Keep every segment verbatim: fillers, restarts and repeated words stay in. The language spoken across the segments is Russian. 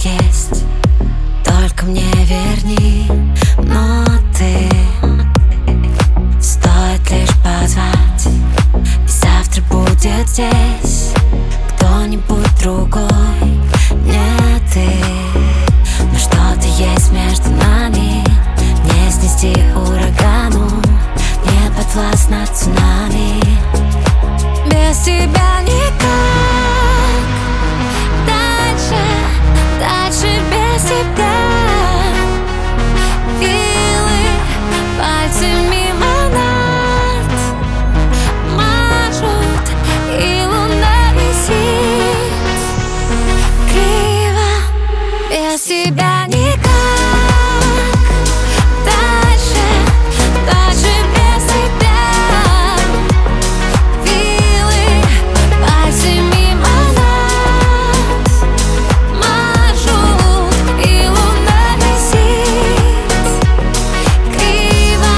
есть, только мне верни. Но ты, стоит лишь позвать, и завтра будет здесь кто-нибудь другой, не ты. Но что-то есть между нами, не снести урагану, не подвластно цунами. Без тебя никак, дальше, дальше без тебя. Вилы, пальцы мимо нас мажут, и луна висит криво. Без тебя никак, дальше, дальше без тебя. Вилы, пальцы мимо нас мажут, и луна висит криво.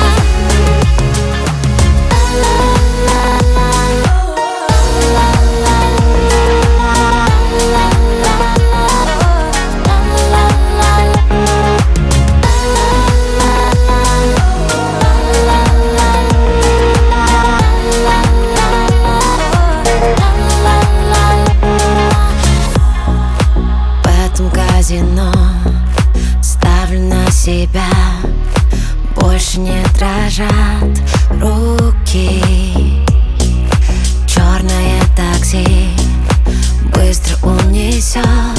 В этом казино ставлю на себя, больше не дрожат руки. Черное такси быстро унесет